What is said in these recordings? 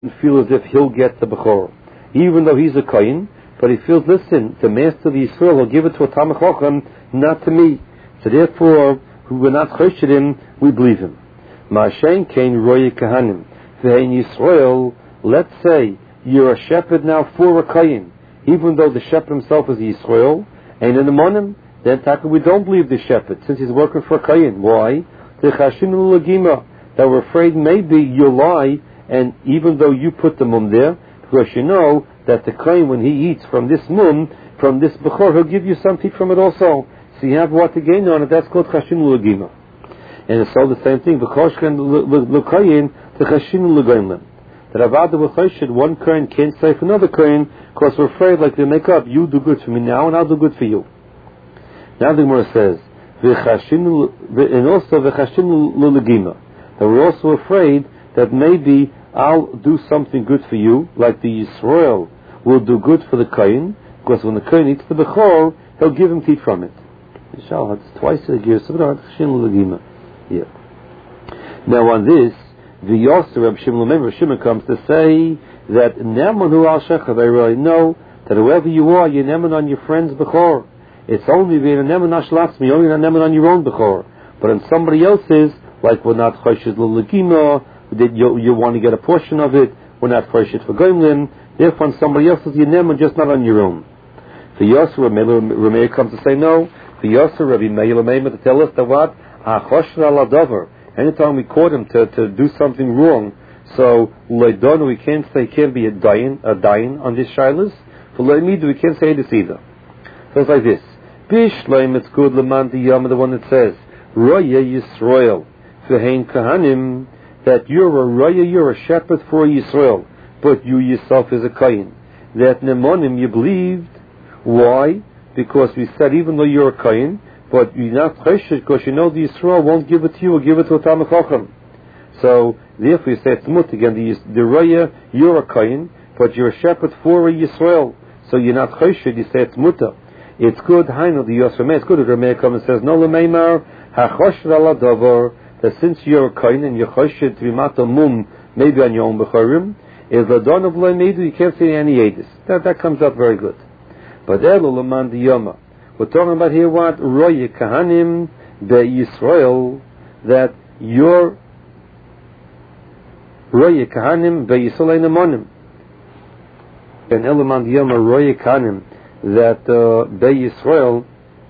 feel as if he'll get the Bechor. Even though he's a Kohen, but he feels, listen, the master of Yisrael will give it to a Talmid Chacham, not to me. So therefore, we're not Choshedim, we believe him. Ma'ashen Kain Roye Kahanim. V'hein Yisrael, let's say, you're a shepherd now for a Kohen, even though the shepherd himself is Yisrael, and in the Monim, then we don't believe the shepherd, since he's working for a Kohen. Why? The Chashin L'Lagima, that we're afraid maybe you'll lie, and even though you put the mum there, because you know that the Kohen, when he eats from this mum, from this Bechor, he'll give you something from it also. So you have what to gain on it. That's called Chashin L'Lagima. And it's all the same thing. V'koshken L'Kohen, the Chashin L'Goyim. That Avada V'choshed, one Kohen can't say for another Kohen, because we're afraid like they make up, you do good for me now, and I'll do good for you. Now the Gemara says, and also V'chashin L'Lagima, that we're also afraid that maybe I'll do something good for you, like the Yisrael will do good for the Kohen, because when the Kohen eats the Bechor, he'll give him teeth from it. Inshallah, it's twice a year, so yeah. Now on this, the Yosser Reb Shimon comes to say that Neman hu al Shecha, they really know that whoever you are, you're Neman on your friend's Bechor. It's only being a Neman Ashlatzmi, only a Neman on your own Bechor. But on somebody else's, like we're not Choshed L'Legima, that you want to get a portion of it, we're not Choshed for Goimlim, therefore on somebody else's, you're Neman, just not on your own. The Yosser Reb comes to say no. The Yosser Rabbi Meir to tell us that what? Anytime we caught him to do something wrong, so Leidonu, we can't say he can't be a dayan on this shilas. For Leimidu, we can't say this either. So it's like this. Bishleim, it's good, Leman Diyam, the one that says, Roya Yisrael, V'hein Kahanim, that you're a Roya, you're a shepherd for Yisrael, but you yourself is a Kayin. That Nemonim, you believed. Why? Because we said even though you're a Kayin, but you're not Choshed, because you know the Yisrael won't give it to you or give it to a Talmid Chacham. So therefore you say it's mut again. The Roya, you're a Kayin, but you're a shepherd for a Yisrael, so you're not Choshed. You say it's muta. It's good. Hainu the Yosef It's good. The Rameh comes and says no lemeimar hachoshed ala davar, that since you're a Kayin and you're Choshed to be matal mum maybe on your own bechorim is ladon of leimedu. You can't say any edis. That comes out very good. But elu leman diyama. We're talking about here what? Roye Kahanim be Yisrael, that your Roye Kahanim be Yisrael Nemonim. And Elaman Diyama Roye Kahanim, that be Yisrael,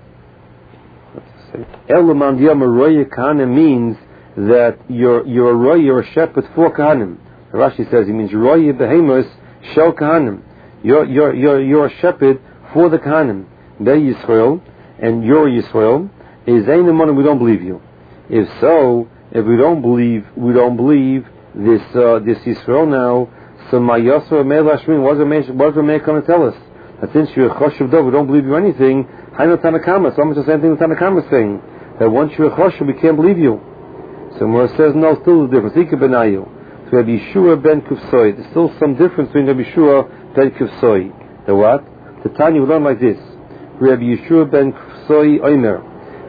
Elaman Diyama Roye Kahanim means that you're a Roye, you're a shepherd for Kahanim. Rashi says he means Roye Behemoth Shel Kahanim. You're a shepherd for the Kahanim. Be Yisrael, and you're Yisrael, is Ein Nemonim, we don't believe you. If so, if we don't believe this Yisrael now, so my Yosef Meir Lashmin, what does the Meir come to tell us? That since you're a Choshev Dov, we don't believe you anything, Hainu Tanakama, it's almost the same thing the Tanakama is saying, that once you're a Choshev, we can't believe you. So Mor says, no, still the difference. Ika Benayu. So Rabbi Yeshua ben Kufsoy, there's still some difference between Rabbi Yeshua ben Kufsoy. The what? The Tanya we learn like this. Rabbi Yeshua ben Kufsoy Omer,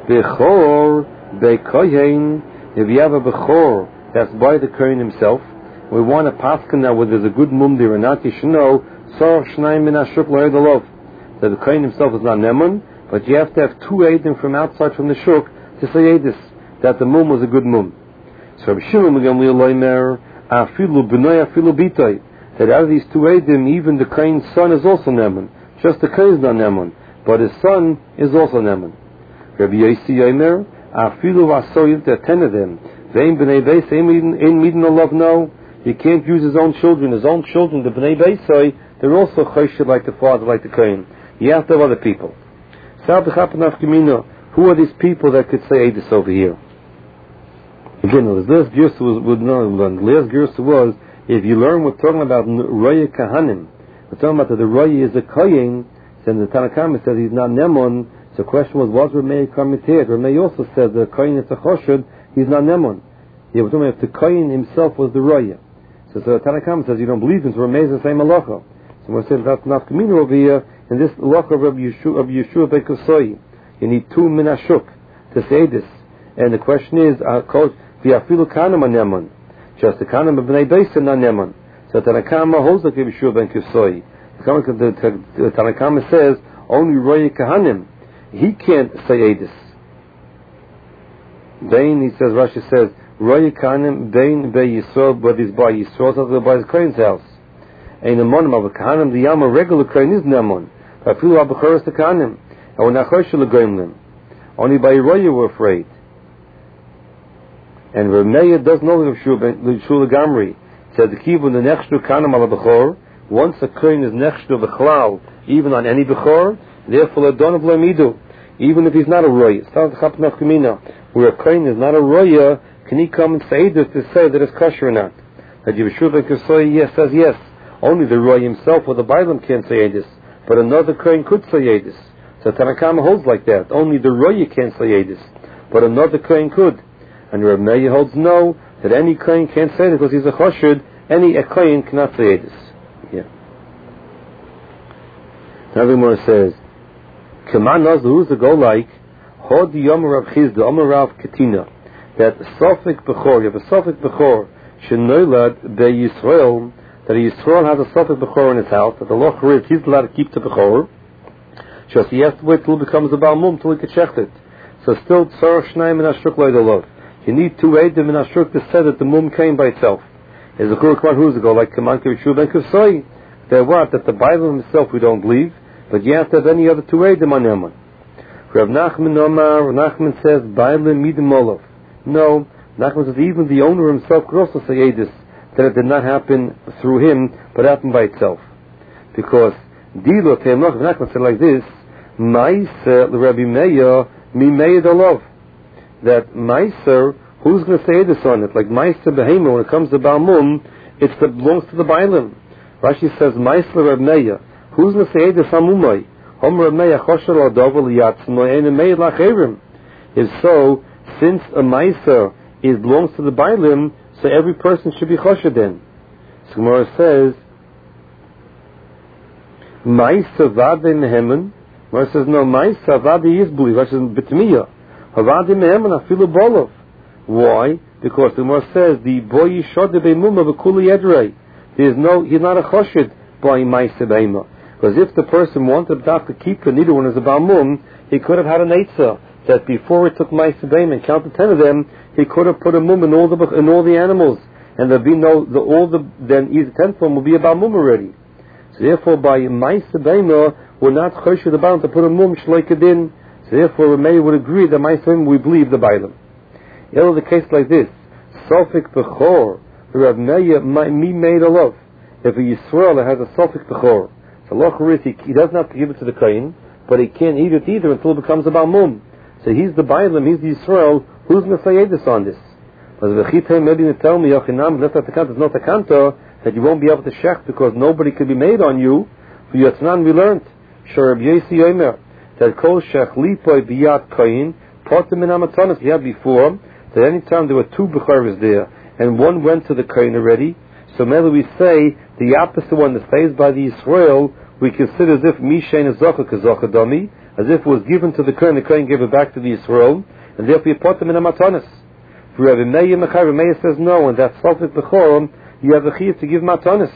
Bechor Bekoyen. If you have a Bechor that's by the Kohen himself, we want to paskin now whether there's a good mum there or not. You should know Sor Shnaim Min Hashuk Lo'edalov, that the Kohen himself is not Neman, but you have to have two Eidim from outside from the Shuk to say Eidis that the mum was a good mum. So Rabbi Shimon Gamliel Omer Afilu B'noi Afilu B'itoi, that out of these two Eidim, even the Kohen's son is also Neman. Just the Kohen is not Neman, but his son is also Neman. Rabbi Yossi Omer, Afilu Vasoyim, there are 10 of them. Vein B'nei Beis, Ein Midin Olav, no. He can't use his own children. His own children, the B'nei Beisai, they're also Choshed like the father, like the Kohen. You have to have other people. Who are these people that could say Eidus over here? Again, the last Gersa would know. The last Gersa was, if you learn we're talking about Roya Kahanim, we're talking about that the Roya is a Kohen, then the Tanakhama says he's not Nemon. So the question was Rameh Karmited? Rameh also said the Kohen is a Choshed, he's not Nemon. Yeah, we're talking about if the Kohen himself was the Roya. So the Tanakhama says you don't believe him, so Rameh is the same halacha. So we're saying that's not Kamina over here, in this halacha of Yeshua Bekosoy. You need two Minashuk to say this. And the question is, V'afilu Kahanim Nemon. Just the Kahanim of Bnei Beis are not Nemon. So Tanakama holds like Yeshua ben Kisoi. The Tanakama says only Roy Kahanim, he can't say Edis. Bain, he says, Rashi says, Roy Kahanim, Bain Be Yisrael, but he's by Yisrael, so by his Kohen's house. Ein Amonim, but Kahanim, the Yama regular Kohen is Namon. I feel Abachoros the Kahanim. And we're not Choshel Goimlim. Only by Roy we're afraid. And Rameya does know Yeshua Gamri. Says the Kibun the Nechshnu Kahanim ala Bechor. Once a Kohen is Nechshnu Bechlal, even on any Bechor, therefore Adon Vlamidu, even if he's not a Roy. Where a Kohen is not a Roya, can he come and say this to say that it's kosher or not? That Yeshua ben Kisoi yes says yes. Only the Roy himself or the Bailam can't say this, but another Kohen could say this. So Tanakama holds like that. Only the Roy can't say this, but another Kohen could. And Rav Meir holds no, that any Kohen can't say this because he's a choshed. Any Kohen cannot say this. Yeah. Now the Gemara says, Kaman knows who's the go like Hod Yomer Rav Chizda Omer Rav Katina, that Sofik Bechor, you have a Sofik Bechor Shenoilad Be Yisrael, that a Yisrael has a Sofik Bechor in his house, that the Loch Riv he's allowed to keep the Bechor, just he has to wait till it becomes a Balmum till he can check it. So still Tzarech Shnaim and Ashuk Loidolov. You need two Eidim in Ashuk to say that the Mum came by itself. Is a Kurkman who's ago like Kaman Kivshu Ben Kivsoi. That what? That the Bible himself we don't believe, but you have to have any other two Eidim on Yaman. Rav Nachman Omar, Rav Nachman says, Bailim Midim Olov. No, Nachman says even the owner himself could also say Edis, that it did not happen through him, but happened by itself. Because Dilo Teimach, Nachman said like this, Maiser Rabbi Meir, Mi Meir Dolov. That Maiser, who's going to say Edis on it? Like Maiser Behema, when it comes to Balmum, it belongs to the Bailim. Rashi says, Maiser Rabbi Meir, who's going to say Edis on Mumai? If so, since a Maiser belongs to the Bailim, so every person should be choshed then. So Gemara says, Maiser vade mehemen. Gemara says, no, Maiser vade yizbuli. Rashi says, B'tmiya. Havade mehemen afilu bolov. Why? Because the Gemara says, the boy yishod be'muma v'kuli yedrei. He's not a choshed by Maiser be'ema. Because if the person wanted to keep the neither one as a Balmum, he could have had an Eitzah that before he took Ma'aseh Beim and counted 10 of them, he could have put a mum in all the animals, and there'd be then each 10th one will be a Balmum already. So therefore, by Ma'aseh Beim, we're not choshed the Bailam to put a mum shleikadin. So therefore, Ramey would agree that Ma'aseh Beim we believe the Bailam. In the case like this, Sofik Bechor, Rav Meir mi made a love. If a Yisrael has a Sofik Bechor, so he doesn't have to give it to the Kohen, but he can't eat it either until it becomes a Balmum. So he's the Bailam, he's the Yisrael, who's going to say Edis on this? But maybe you tell me, there's no Takanta, that you won't be able to shech because nobody could be made on you. For Yotznan we learned, Sharab Yesi Yomer, that Kol Shech Lipoi Biyat Kohen, Potem in Amatonis, we had before, that any time there were two Bechoros there, and one went to the Kohen already, so maybe we say the opposite one that stays by the Yisrael, we consider as if Mishain is Zocha Kazocha Dami, as if it was given to the Kohen gave it back to the Yisrael, and therefore you put them in a Matanis. For Rabbi Meir says no, and that Sofik Bechorim, you have the Chiyuv to give Matanis.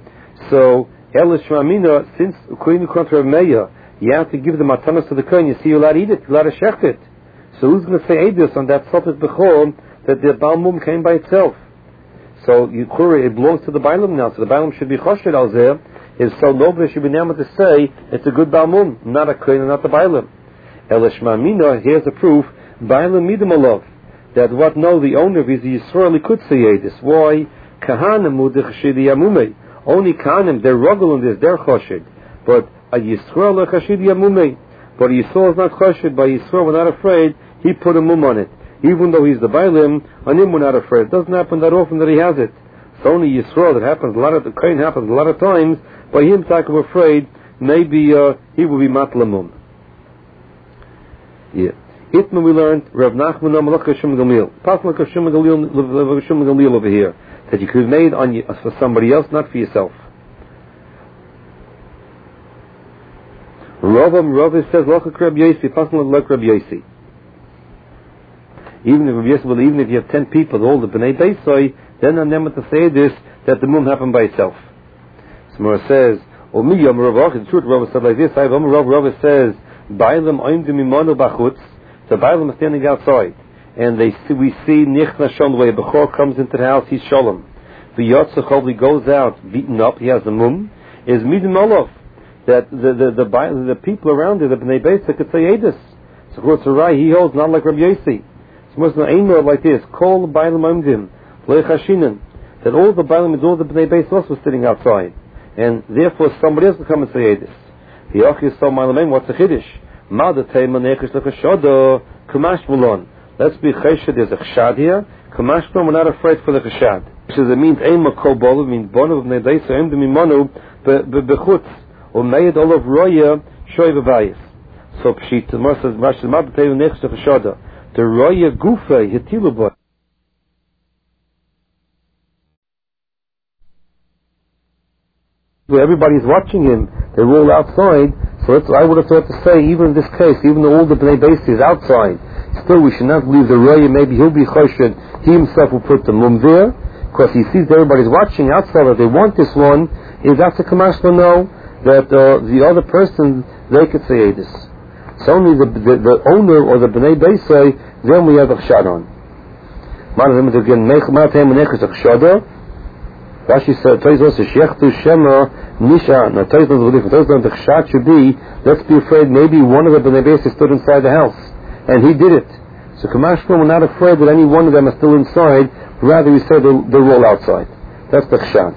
So, Elish Ramina, since according to Rabbi Meir, you have to give the Matanis to the Kohen, you see you're allowed to eat it, you're allowed to shecht it. So who's going to say Edis on that Sofik Bechorim, that the Balmum came by itself? So it belongs to the Bailam now, so the Bailam should be choshed al zeh. If so, nobody should be able to say it's a good Balmum, not a Kohen, not the Bailam. Elish Mamina, here's the proof, Bailam midim alav, that what no, the owner of his Yisrael, he could say Edis. Why? Kahanim udechashidi yamumei. Only Kahanim, they're ruggling this, they're choshed. But a Yisrael chashidi yamumei. But Yisrael is not choshed, by Yisrael we're not afraid, he put a mum on it. Even though he's the Bailim, on him we're not afraid. It doesn't happen that often that he has it. It's only Yisrael that happens a lot of the Kohen happens a lot of times. By him, we're afraid maybe he will be matlamum. Yeah. Itman we learned Rav Nachman Amalach Hashem Gamliel. Pasuk Hashem Gamliel over here that you could have made on for somebody else, not for yourself. Rav says Lachak Reb Yosi. Pasuk like Reb Yosi. Even if you have 10 people, all the Bnei Beisai, then on them to say this, that the mum happened by itself. So Mora says, the truth Rava said like this, Rava says, Bailam oimdim imonu bachutz, the Bailam is standing outside, and we see Nichna Shalom, the way Bechor comes into the house, he's Shalom. The Yotzachov, he goes out, beaten up, he has the mum, is Midim Olov, that the people around it, the Bnei Beis, could say Edis. So Chutz Harai, he holds not like Rabbi Yossi. So Muslim Einor like this, Kol Bailam oimdim, Le'chashinen, that all the Bailam, all the Bnei Beis also was sitting outside, and therefore somebody else will come and say Edis. The Yoch Yisrael Ma'alamein, what's the Chiddush? Ma'datei Manechish L'chashado, Kumash Mulon. Let's be cheshad, there's a cheshad here. Kumash Mulon, we're not afraid for the cheshad. Which is, it means, Eima Kol Bolu, means Bono of Bnei Beis, Eim Demimonu, Bechutz, or Meid Olav Roya, Shoy V'Bayis. So Pshit, the Mor says, Ma'datei Manechish L'chashado. The Roya Gufei, Hitilu Boy. Where everybody's watching him, they're all outside. So I would have thought to say, even in this case, even though all the Bnei Beis is outside, still we should not leave the Roya. Maybe he'll be choshed. He himself will put the mum there, because he sees that everybody's watching outside. If they want this one, is after Kamash to know that the other person, they could say this. So only the owner or the Bnei Beis say, then we have a chshad on. Rashi said, also Shechtu Shema Nisha. Now, the chshad should be, let's be afraid maybe one of the Bnei Beis stood inside the house, and he did it. So Kamashma, we're not afraid that any one of them is still inside, rather we say they're all outside. That's the chshad.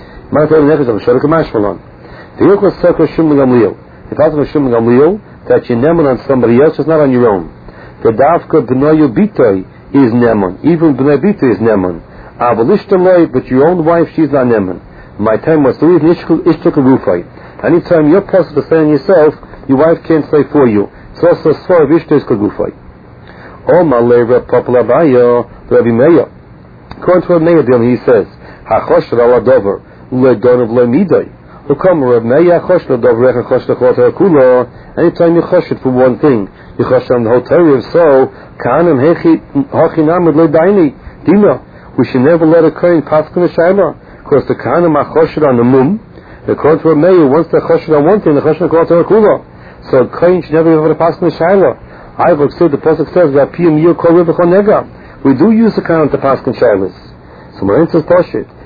If I was Shimon Gamliel, that you neman on somebody else is not on your own. The Davka B'noyu B'toy is neman. Even B'nai B'toy is neman. But your own wife, she's not neman. My time was the reason Ishtuk Rufai. Anytime you're possible to say on yourself, your wife can't say for you. It's also a svar of Ishtuk Rufai. Oh, Maleva Popula Bayo, Rabbi Meir. According to Rabbi Meir, he says, Hachosh Rala Dover, Ledon of Lemidai. Who come Rabbi Meir, Hachosh Dover, Hachosh Lechot Kula. Anytime you chosh it for one thing, you chosh on the whole Torah. So, Kanim Hachinam with Ledaini, Dina. We should never let a kohen paskin a shayla, because the kahanim are choshed on the mum. The kohen to a mayor, once they're choshed on one thing, the choshed on the kula. So a kohen should never have a paskin a shayla. I will say the pasuk says that piyam yir kol rivachon nega. We do use the kahanim to paskin shaylas. So my answer is Toshit.